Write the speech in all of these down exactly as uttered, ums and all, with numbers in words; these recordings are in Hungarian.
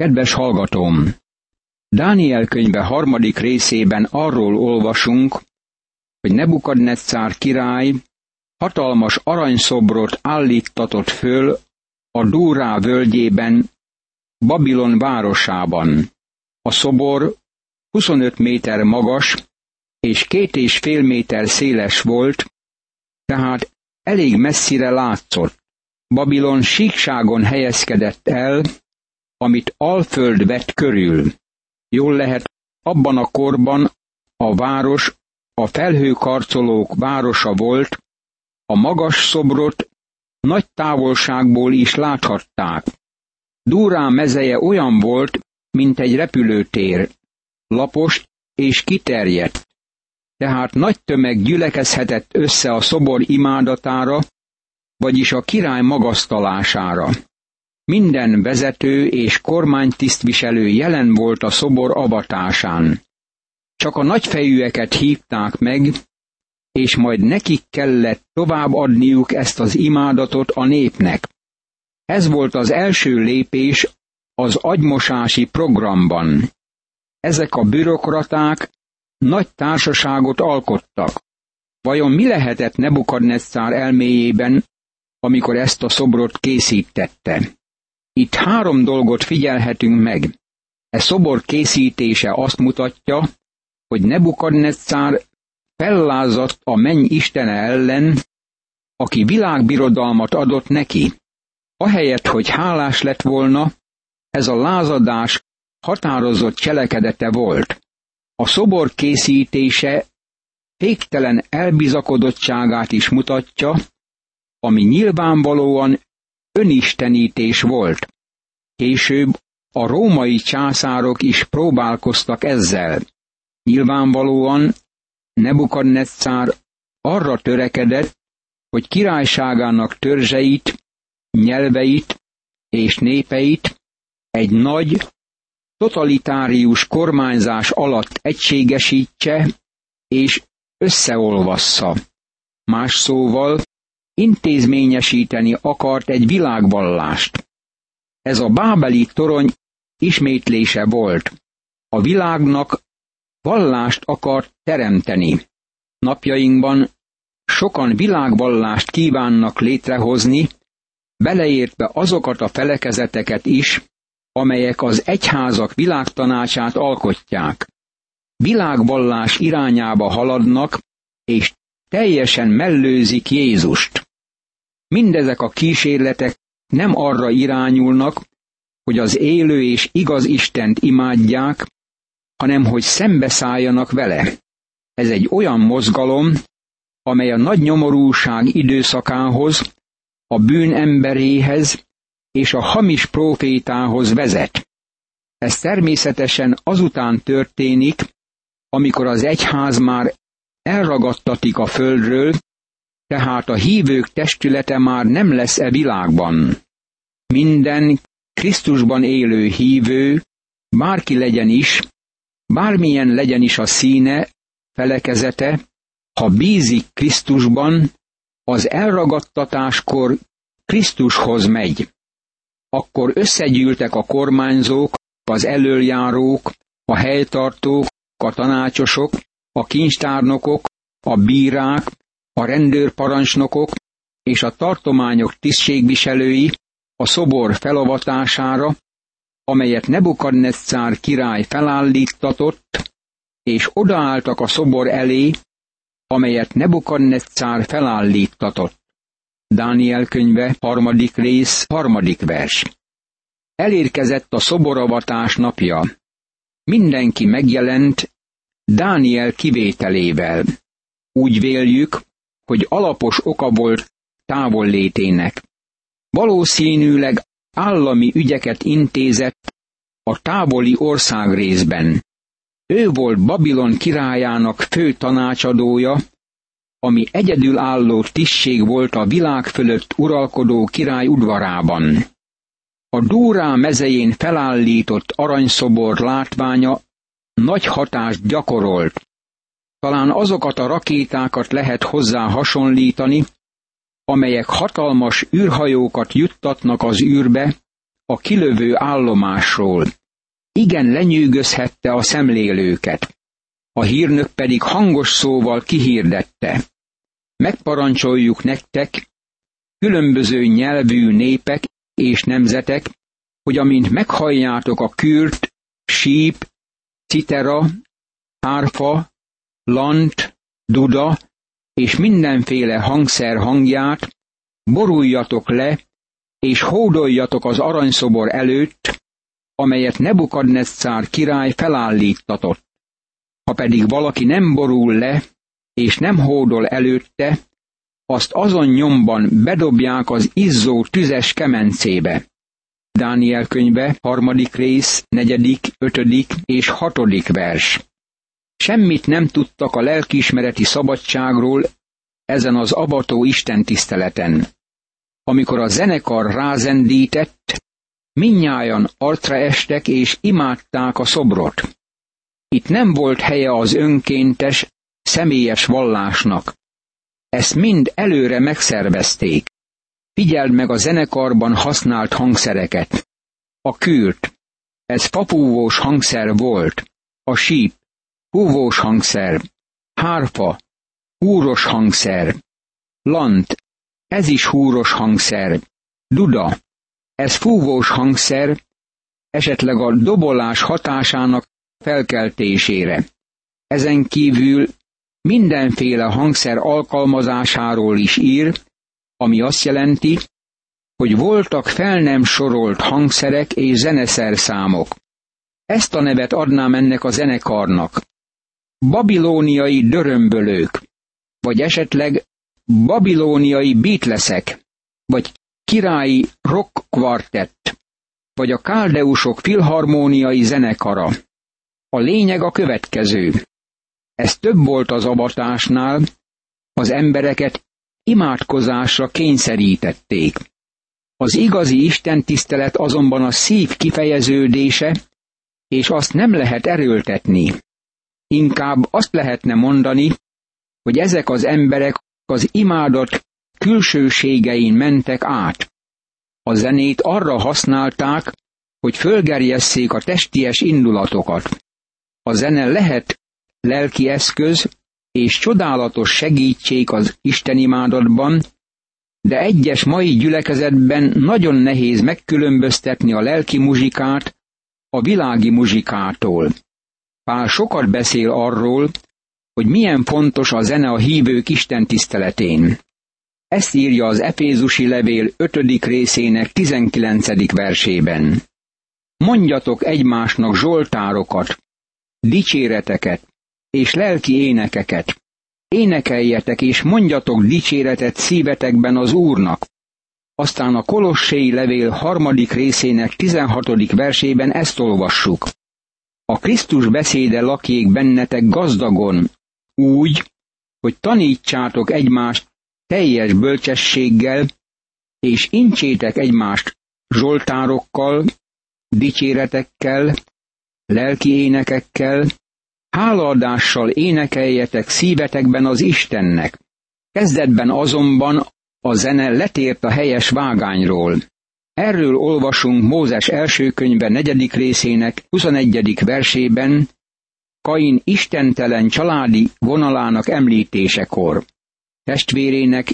Kedves hallgatóm! Dániel könyve harmadik részében arról olvasunk, hogy Nebukadneccár király hatalmas aranyszobrot állíttatott föl a Dúrá völgyében, Babilon városában. A szobor huszonöt méter magas és két és fél méter széles volt, tehát elég messzire látszott. Babilon síkságon helyezkedett el, amit alföld vett körül. Jól lehet, abban a korban a város a felhőkarcolók városa volt, a magas szobrot nagy távolságból is láthatták. Dúrá mezeje olyan volt, mint egy repülőtér, lapos és kiterjedt, tehát nagy tömeg gyülekezhetett össze a szobor imádatára, vagyis a király magasztalására. Minden vezető és kormánytisztviselő jelen volt a szobor avatásán. Csak a nagyfejűeket hívták meg, és majd nekik kellett továbbadniuk ezt az imádatot a népnek. Ez volt az első lépés az agymosási programban. Ezek a bürokraták nagy társaságot alkottak. Vajon mi lehetett Nebukadneccár elméjében, amikor ezt a szobrot készítette? Itt három dolgot figyelhetünk meg. E szobor készítése azt mutatja, hogy Nebukadneccár fellázadt a menny istene ellen, aki világbirodalmat adott neki. Ahelyett, hogy hálás lett volna, ez a lázadás határozott cselekedete volt. A szobor készítése féktelen elbizakodottságát is mutatja, ami nyilvánvalóan önistenítés volt. Később a római császárok is próbálkoztak ezzel. Nyilvánvalóan Nebukadneccár arra törekedett, hogy királyságának törzseit, nyelveit és népeit egy nagy, totalitárius kormányzás alatt egységesítse és összeolvassza. Más szóval, intézményesíteni akart egy világvallást. Ez a bábeli torony ismétlése volt. A világnak vallást akart teremteni. Napjainkban sokan világvallást kívánnak létrehozni, beleértve azokat a felekezeteket is, amelyek az egyházak világtanácsát alkotják. Világvallás irányába haladnak, és teljesen mellőzik Jézust. Mindezek a kísérletek nem arra irányulnak, hogy az élő és igaz Istent imádják, hanem hogy szembeszálljanak vele. Ez egy olyan mozgalom, amely a nagy nyomorúság időszakához, a bűn emberéhez és a hamis prófétához vezet. Ez természetesen azután történik, amikor az egyház már elragadtatik a földről, tehát a hívők testülete már nem lesz e világban. Minden Krisztusban élő hívő, bárki legyen is, bármilyen legyen is a színe, felekezete, ha bízik Krisztusban, az elragadtatáskor Krisztushoz megy. Akkor összegyűltek a kormányzók, az elöljárók, a helytartók, a tanácsosok, a kincstárnokok, a bírák, a rendőrparancsnokok és a tartományok tisztségviselői a szobor felavatására, amelyet Nebukadneccár király felállíttatott, és odaálltak a szobor elé, amelyet Nebukadneccár felállíttatott. Dániel könyve, harmadik rész, harmadik vers. Elérkezett a szoboravatás napja. Mindenki megjelent, Dániel kivételével. Úgy véljük, hogy alapos oka volt távollétének. Valószínűleg állami ügyeket intézett a távoli országrészben. Ő volt Babilon királyának fő tanácsadója, ami egyedülálló tisztség volt a világ fölött uralkodó király udvarában. A Dúrá mezején felállított aranyszobor látványa nagy hatást gyakorolt. Talán azokat a rakétákat lehet hozzá hasonlítani, amelyek hatalmas űrhajókat juttatnak az űrbe, a kilövő állomásról. Igen lenyűgözhette a szemlélőket. A hírnök pedig hangos szóval kihirdette: megparancsoljuk nektek, különböző nyelvű népek és nemzetek, hogy amint meghalljátok a kürt, síp, citera, hárfa, lant, duda és mindenféle hangszer hangját, boruljatok le, és hódoljatok az aranyszobor előtt, amelyet Nebukadneccár király felállíttatott. Ha pedig valaki nem borul le, és nem hódol előtte, azt azon nyomban bedobják az izzó tüzes kemencébe. Dániel könyve, harmadik rész, negyedik, ötödik és hatodik vers. Semmit nem tudtak a lelkiismereti szabadságról ezen az avató istentiszteleten. Amikor a zenekar rázendített, mindnyájan arcra estek és imádták a szobrot. Itt nem volt helye az önkéntes, személyes vallásnak. Ezt mind előre megszervezték. Figyeld meg a zenekarban használt hangszereket. A kürt, ez fafúvós hangszer volt. A síp, húvós hangszer. Hárfa, húros hangszer. Lant, ez is húros hangszer. Duda, ez fúvós hangszer, esetleg a dobolás hatásának felkeltésére. Ezen kívül mindenféle hangszer alkalmazásáról is ír, ami azt jelenti, hogy voltak fel nem sorolt hangszerek és zeneszerszámok. Ezt a nevet adnám ennek a zenekarnak. Babilóniai dörömbölők, vagy esetleg babilóniai Beatlesek, vagy királyi rock kvartett, vagy a káldeusok filharmóniai zenekara. A lényeg a következő. Ez több volt az avatásnál, az embereket imádkozásra kényszerítették. Az igazi istentisztelet azonban a szív kifejeződése, és azt nem lehet erőltetni. Inkább azt lehetne mondani, hogy ezek az emberek az imádat külsőségein mentek át. A zenét arra használták, hogy fölgerjesszék a testies indulatokat. A zene lehet lelki eszköz és csodálatos segítség az istenimádatban, de egyes mai gyülekezetben nagyon nehéz megkülönböztetni a lelki muzsikát a világi muzsikától. Pál sokat beszél arról, hogy milyen fontos a zene a hívők istentiszteletén. Ezt írja az Efézusi levél ötödik részének tizenkilencedik versében. Mondjatok egymásnak zsoltárokat, dicséreteket és lelki énekeket. Énekeljetek és mondjatok dicséretet szívetekben az Úrnak. Aztán a Kolossé levél harmadik részének tizenhatodik versében ezt olvassuk. A Krisztus beszéde lakjék bennetek gazdagon, úgy, hogy tanítsátok egymást teljes bölcsességgel, és incsétek egymást zsoltárokkal, dicséretekkel, lelki énekekkel, hálaadással énekeljetek szívetekben az Istennek. Kezdetben azonban a zene letért a helyes vágányról. Erről olvasunk Mózes első könyve negyedik részének huszonegyedik versében, Kain istentelen családi vonalának említésekor. Testvérének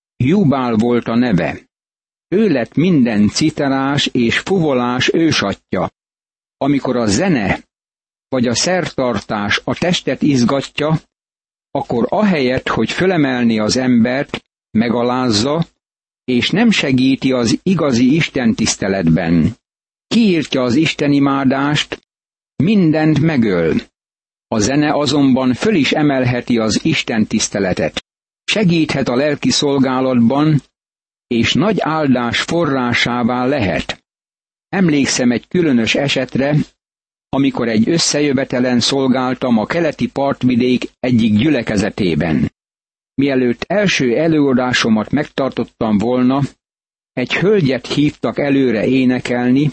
Júbál volt a neve. Ő lett minden citerás és fuvolás ősatja. Amikor a zene vagy a szertartás a testet izgatja, akkor ahelyett, hogy fölemelni az embert, megalázza, és nem segíti az igazi istentiszteletben. Kiírtja az istenimádást, mindent megöl. A zene azonban föl is emelheti az istentiszteletet. Segíthet a lelki szolgálatban, és nagy áldás forrásává lehet. Emlékszem egy különös esetre, amikor egy összejövetelen szolgáltam a keleti partvidék egyik gyülekezetében. Mielőtt első előadásomat megtartottam volna, egy hölgyet hívtak előre énekelni,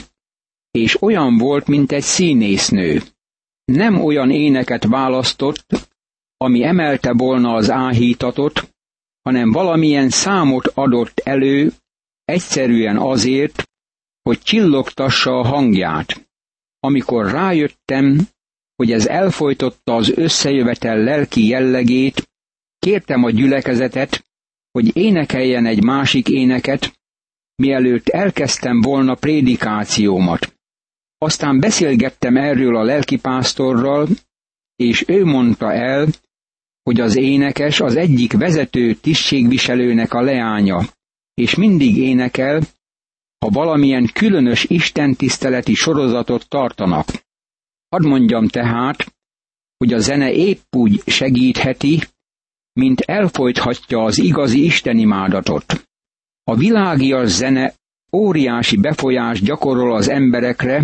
és olyan volt, mint egy színésznő. Nem olyan éneket választott, ami emelte volna az áhítatot, hanem valamilyen számot adott elő, egyszerűen azért, hogy csillogtassa a hangját. Amikor rájöttem, hogy ez elfojtotta az összejövetel lelki jellegét, kértem a gyülekezetet, hogy énekeljen egy másik éneket, mielőtt elkezdtem volna prédikációmat. Aztán beszélgettem erről a lelkipásztorral, és ő mondta el, hogy az énekes az egyik vezető tisztségviselőnek a leánya, és mindig énekel, ha valamilyen különös istentiszteleti sorozatot tartanak. Hadd mondjam tehát, hogy a zene épp úgy segítheti, mint elfojthatja az igazi istenimádatot. A világias zene óriási befolyást gyakorol az emberekre,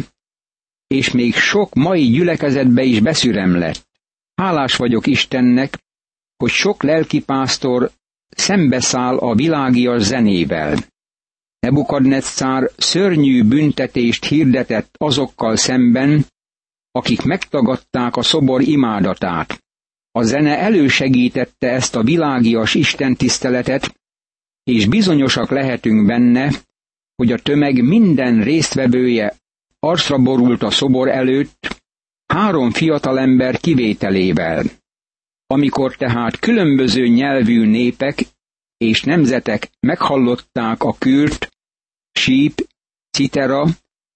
és még sok mai gyülekezetbe is beszüremlett. Hálás vagyok Istennek, hogy sok lelkipásztor szembeszáll a világias zenével. Nebukadneccár szörnyű büntetést hirdetett azokkal szemben, akik megtagadták a szobor imádatát. A zene elősegítette ezt a világias istentiszteletet, és bizonyosak lehetünk benne, hogy a tömeg minden résztvevője arcra borult a szobor előtt, három fiatalember kivételével. Amikor tehát különböző nyelvű népek és nemzetek meghallották a kürt, síp, citera,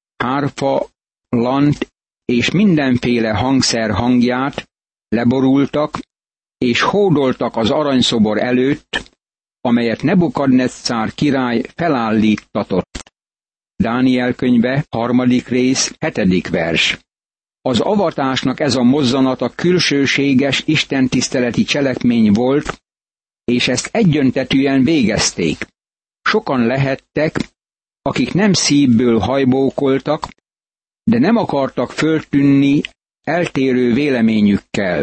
hárfa, lant és mindenféle hangszer hangját, leborultak és hódoltak az aranyszobor előtt, amelyet Nebukadneccár király felállíttatott. Dániel könyve, harmadik rész, hetedik vers. Az avatásnak ez a mozzanata külsőséges istentiszteleti cselekmény volt, és ezt egyöntetűen végezték. Sokan lehettek, akik nem szívből hajbókoltak, de nem akartak föltűnni eltérő véleményükkel.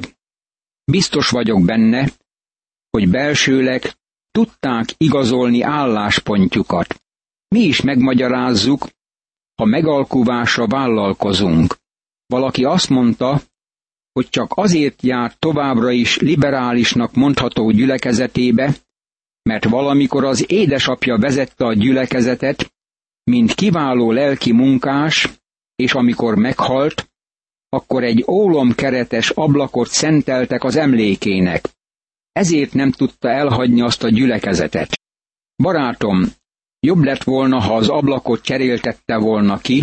Biztos vagyok benne, hogy belsőleg tudták igazolni álláspontjukat. Mi is megmagyarázzuk, ha megalkuvásra vállalkozunk. Valaki azt mondta, hogy csak azért jár továbbra is liberálisnak mondható gyülekezetébe, mert valamikor az édesapja vezette a gyülekezetet, mint kiváló lelki munkás, és amikor meghalt, akkor egy ólomkeretes ablakot szenteltek az emlékének. Ezért nem tudta elhagyni azt a gyülekezetet. Barátom, jobb lett volna, ha az ablakot cseréltette volna ki,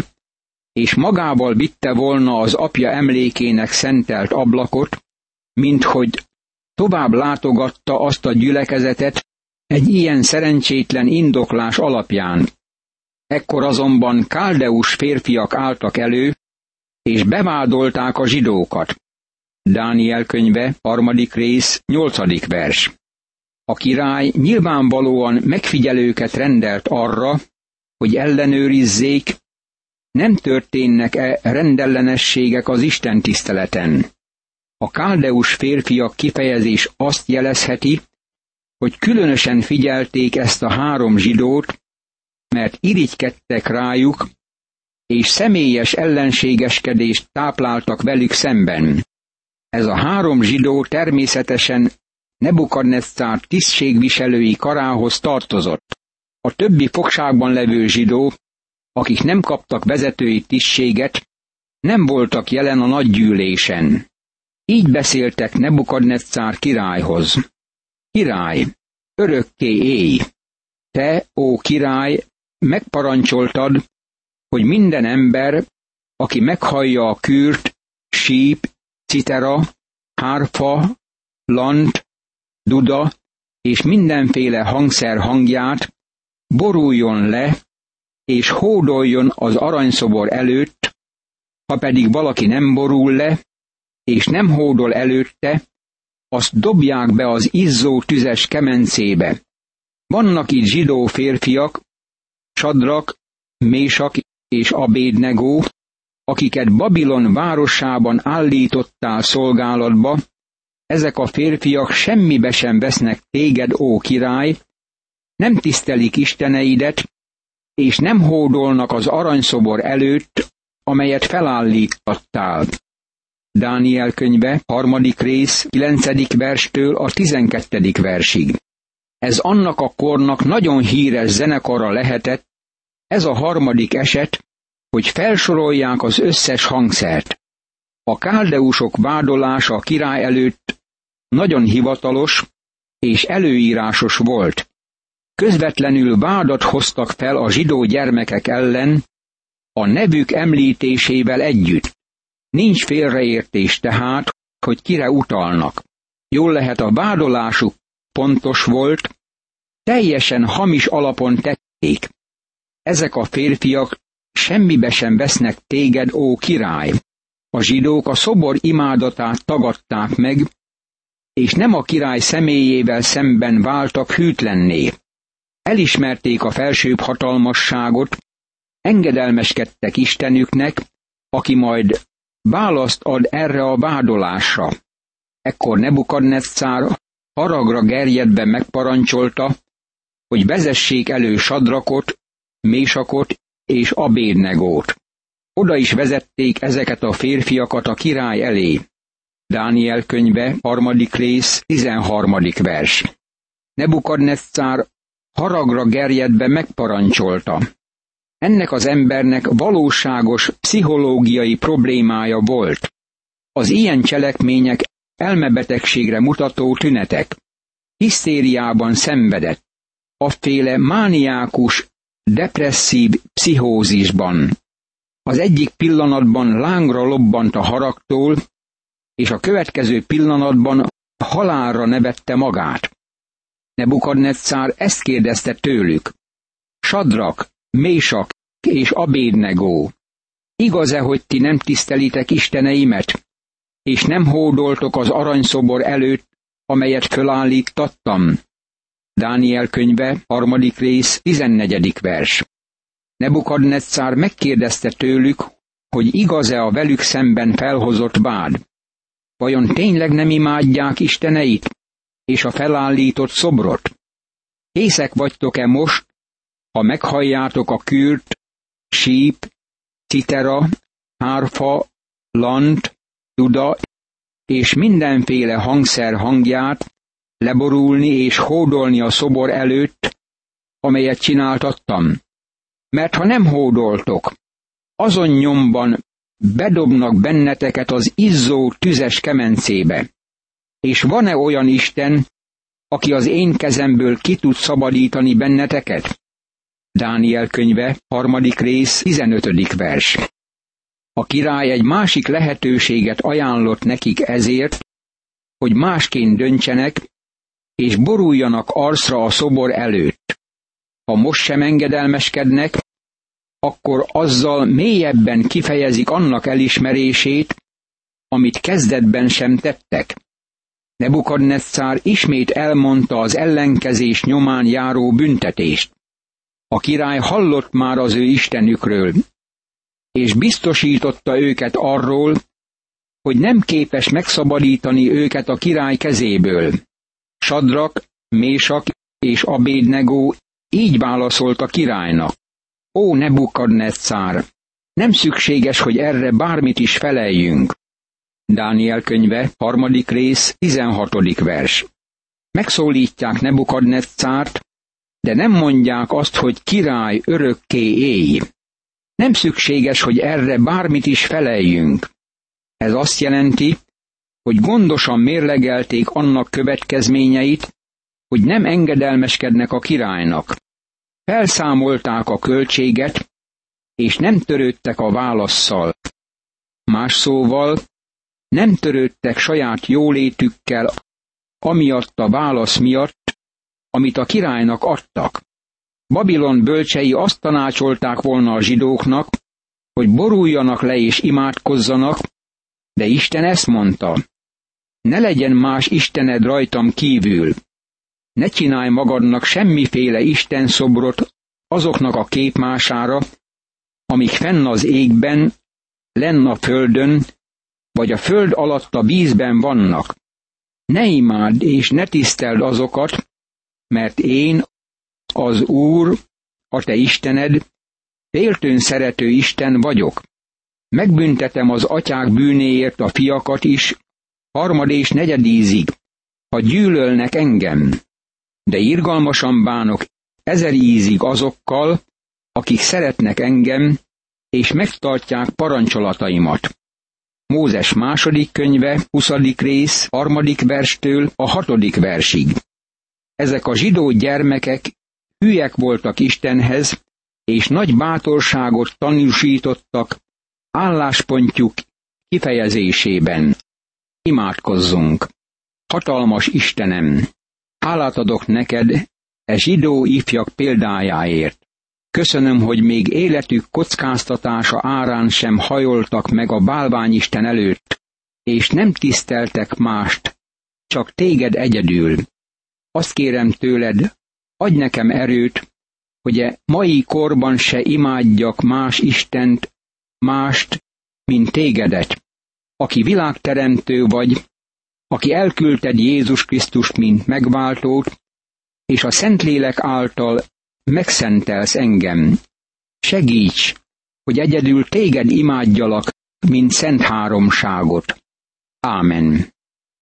és magával vitte volna az apja emlékének szentelt ablakot, mint hogy tovább látogatta azt a gyülekezetet egy ilyen szerencsétlen indoklás alapján. Ekkor azonban káldeus férfiak álltak elő, és bevádolták a zsidókat. Dániel könyve, harmadik rész, nyolcadik vers. A király nyilvánvalóan megfigyelőket rendelt arra, hogy ellenőrizzék, nem történnek-e rendellenességek az istentiszteleten. A káldeus férfiak kifejezés azt jelezheti, hogy különösen figyelték ezt a három zsidót, mert irigykedtek rájuk, és személyes ellenségeskedést tápláltak velük szemben. Ez a három zsidó természetesen Nebukadneccár tisztségviselői karához tartozott. A többi fogságban levő zsidó, akik nem kaptak vezetői tisztséget, nem voltak jelen a nagygyűlésen. Így beszéltek Nebukadneccár királyhoz. Király, örökké élj! Te, ó király, megparancsoltad, hogy minden ember, aki meghallja a kürt, síp, citera, hárfa, lant, duda és mindenféle hangszer hangját, boruljon le, és hódoljon az aranyszobor előtt, ha pedig valaki nem borul le, és nem hódol előtte, azt dobják be az izzó tüzes kemencébe. Vannak itt zsidó férfiak, Sadrak, Mésak és Abédnegó, akiket Babilon városában állítottál szolgálatba, ezek a férfiak semmibe sem vesznek téged, ó király, nem tisztelik isteneidet, és nem hódolnak az aranyszobor előtt, amelyet felállítottál. Dániel könyve, harmadik rész, kilencedik verstől a tizenkettedik versig. Ez annak a kornak nagyon híres zenekara lehetett, Ez a harmadik eset, hogy felsorolják az összes hangszert. A káldeusok vádolása a király előtt nagyon hivatalos és előírásos volt. Közvetlenül vádat hoztak fel a zsidó gyermekek ellen, a nevük említésével együtt. Nincs félreértés tehát, hogy kire utalnak. Jól lehet, a vádolásuk pontos volt, teljesen hamis alapon tették. Ezek a férfiak semmibe sem vesznek téged, ó király. A zsidók a szobor imádatát tagadták meg, és nem a király személyével szemben váltak hűtlenné. Elismerték a felsőbb hatalmasságot, engedelmeskedtek Istenüknek, aki majd választ ad erre a vádolásra. Ekkor Nebukadneccár haragra gerjedve megparancsolta, hogy vezessék elő Sadrakot, Mésakot és Abédnegót. Oda is vezették ezeket a férfiakat a király elé. Dániel könyve, harmadik rész, tizenharmadik vers. Nebukadneccár haragra gerjedve megparancsolta. Ennek az embernek valóságos pszichológiai problémája volt. Az ilyen cselekmények elmebetegségre mutató tünetek. Hisztériában szenvedett, afféle mániákus, depresszív pszichózisban. Az egyik pillanatban lángra lobbant a haragtól, és a következő pillanatban halálra nevette magát. Nebukadneccár ezt kérdezte tőlük. Sadrak, Mésak és Abédnegó, igaz-e, hogy ti nem tisztelitek isteneimet, és nem hódoltok az aranyszobor előtt, amelyet fölállítattam? Dániel könyve, harmadik rész, tizennegyedik vers. Nebukadneccár megkérdezte tőlük, hogy igaz-e a velük szemben felhozott vád. Vajon tényleg nem imádják isteneit, és a felállított szobrot? Készek vagytok-e most, ha meghalljátok a kürt, síp, citera, hárfa, lant, tuda és mindenféle hangszer hangját, leborulni és hódolni a szobor előtt, amelyet csináltattam? Mert ha nem hódoltok, azon nyomban bedobnak benneteket az izzó tüzes kemencébe. És van-e olyan Isten, aki az én kezemből ki tud szabadítani benneteket? Dániel könyve, harmadik rész, tizenötödik vers. A király egy másik lehetőséget ajánlott nekik ezért, hogy másként döntsenek, és boruljanak arcra a szobor előtt. Ha most sem engedelmeskednek, akkor azzal mélyebben kifejezik annak elismerését, amit kezdetben sem tettek. Nebukadneccár ismét elmondta az ellenkezés nyomán járó büntetést. A király hallott már az ő istenükről, és biztosította őket arról, hogy nem képes megszabadítani őket a király kezéből. Sadrak, Mésak és Abédnegó így válaszolt a királynak. Ó Nebukadneccár, nem szükséges, hogy erre bármit is feleljünk. Dániel könyve, harmadik rész, tizenhatodik vers. Megszólítják Nebukadneccárt, de nem mondják azt, hogy király, örökké élj. Nem szükséges, hogy erre bármit is feleljünk. Ez azt jelenti, hogy gondosan mérlegelték annak következményeit, hogy nem engedelmeskednek a királynak. Felszámolták a költséget, és nem törődtek a válasszal. Más szóval, nem törődtek saját jólétükkel, amiatt a válasz miatt, amit a királynak adtak. Babilon bölcsei azt tanácsolták volna a zsidóknak, hogy boruljanak le és imádkozzanak, de Isten ezt mondta: ne legyen más istened rajtam kívül. Ne csinálj magadnak semmiféle istenszobrot azoknak a képmására, amik fenn az égben, lenn a földön, vagy a föld alatt a vízben vannak. Ne imádd és ne tiszteld azokat, mert én, az Úr, a te Istened, féltőn szerető Isten vagyok. Megbüntetem az atyák bűnéért a fiakat is, harmad és negyedízig, ha gyűlölnek engem. De irgalmasan bánok ezer ízig azokkal, akik szeretnek engem, és megtartják parancsolataimat. Mózes második könyve, huszadik rész, harmadik verstől a hatodik versig. Ezek a zsidó gyermekek hülyek voltak Istenhez, és nagy bátorságot tanúsítottak álláspontjuk kifejezésében. Imádkozzunk! Hatalmas Istenem, hálát adok neked e zsidó ifjak példájáért. Köszönöm, hogy még életük kockáztatása árán sem hajoltak meg a bálványisten előtt, és nem tiszteltek mást, csak téged egyedül. Azt kérem tőled, adj nekem erőt, hogy e mai korban se imádjak más istent, mást, mint tégedet, aki világteremtő vagy, aki elküldted Jézus Krisztust, mint megváltót, és a Szentlélek által megszentelsz engem. Segíts, hogy egyedül téged imádjalak, mint szent háromságot. Ámen.